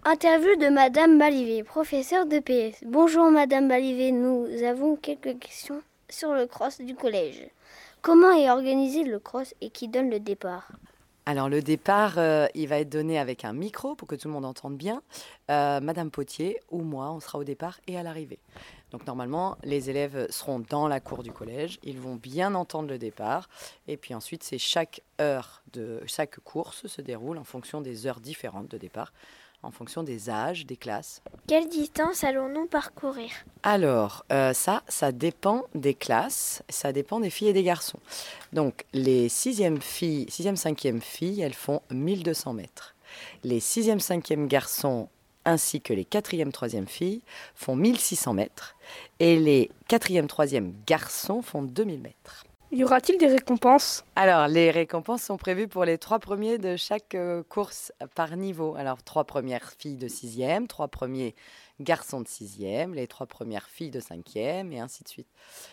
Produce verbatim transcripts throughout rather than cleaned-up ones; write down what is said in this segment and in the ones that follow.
Interview de Madame Balivet, professeure de P S. Bonjour Madame Balivet, nous avons quelques questions sur le cross du collège. Comment est organisé le cross et qui donne le départ? Alors le départ, euh, il va être donné avec un micro pour que tout le monde entende bien. Euh, Madame Potier ou moi, on sera au départ et à l'arrivée. Donc normalement, les élèves seront dans la cour du collège, ils vont bien entendre le départ. Et puis ensuite, c'est chaque heure de chaque course se déroule en fonction des heures différentes de départ, en fonction des âges, des classes. Quelle distance allons-nous parcourir? Alors, euh, ça, ça dépend des classes, ça dépend des filles et des garçons. Donc, les sixième filles, sixième, cinquième filles, elles font mille deux cents mètres. Les sixième, cinquième garçons, ainsi que les quatrième, troisième filles, font mille six cents mètres. Et les quatrième, troisième garçons font deux mille mètres. Y aura-t-il des récompenses? Alors, les récompenses sont prévues pour les trois premiers de chaque euh, course par niveau. Alors, trois premières filles de sixième, trois premiers garçons de sixième, les trois premières filles de cinquième, et ainsi de suite.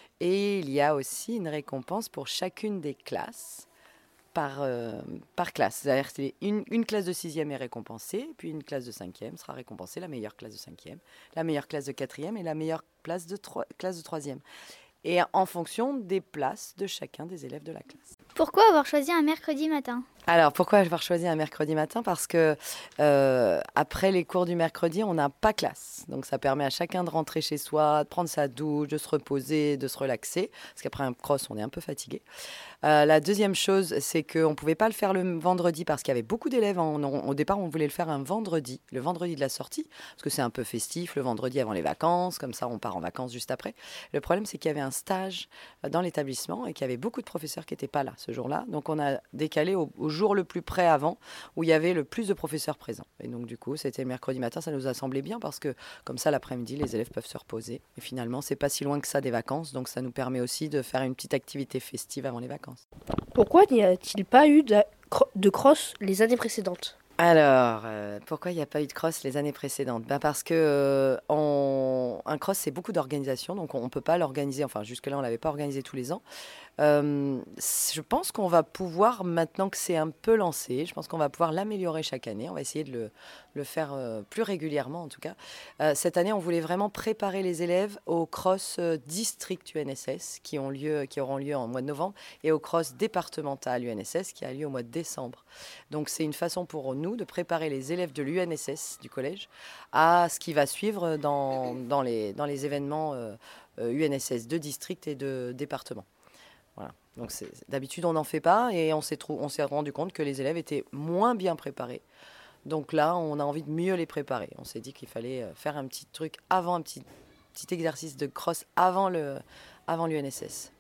Et il y a aussi une récompense pour chacune des classes par, euh, par classe. C'est-à-dire que une, une classe de sixième est récompensée, puis une classe de cinquième sera récompensée, la meilleure classe de cinquième, la meilleure classe de quatrième et la meilleure classe de, tro- classe de troisième. Et en fonction des places de chacun des élèves de la classe. Pourquoi avoir choisi un mercredi matin? Alors, pourquoi avoir choisi un mercredi matin? Parce que euh, après les cours du mercredi, on n'a pas classe. Donc, ça permet à chacun de rentrer chez soi, de prendre sa douche, de se reposer, de se relaxer. Parce qu'après un cross, on est un peu fatigué. Euh, la deuxième chose, c'est qu'on ne pouvait pas le faire le vendredi parce qu'il y avait beaucoup d'élèves. En, en, au départ, on voulait le faire un vendredi, le vendredi de la sortie, parce que c'est un peu festif, le vendredi avant les vacances. Comme ça, on part en vacances juste après. Le problème, c'est qu'il y avait un stage dans l'établissement et qu'il y avait beaucoup de professeurs qui n'étaient pas là ce jour-là. Donc, on a décalé au, au jour le plus près avant, où il y avait le plus de professeurs présents. Et donc, du coup, c'était mercredi matin, ça nous a semblé bien parce que, comme ça, l'après-midi, les élèves peuvent se reposer. Et finalement, c'est pas si loin que ça des vacances, donc ça nous permet aussi de faire une petite activité festive avant les vacances. Pourquoi n'y a-t-il pas eu de, de cross les années précédentes? Alors, euh, pourquoi il n'y a pas eu de cross les années précédentes? Ben parce que euh, on, un cross, c'est beaucoup d'organisation, donc on ne peut pas l'organiser, enfin jusque-là, on ne l'avait pas organisé tous les ans. Euh, je pense qu'on va pouvoir, maintenant que c'est un peu lancé, je pense qu'on va pouvoir l'améliorer chaque année. On va essayer de le, le faire euh, plus régulièrement, en tout cas. Euh, cette année, on voulait vraiment préparer les élèves au cross euh, district U N S S qui, ont lieu, qui auront lieu en mois de novembre et au cross départemental U N S S qui a lieu au mois de décembre. Donc, c'est une façon pour nous de préparer les élèves de l'U N S S du collège à ce qui va suivre dans, dans, les, dans les événements euh, U N S S de district et de département. Voilà. Donc c'est, d'habitude, on n'en fait pas et on s'est, trou- on s'est rendu compte que les élèves étaient moins bien préparés. Donc là, on a envie de mieux les préparer. On s'est dit qu'il fallait faire un petit truc avant, un petit, petit exercice de cross avant, le, avant l'U N S S.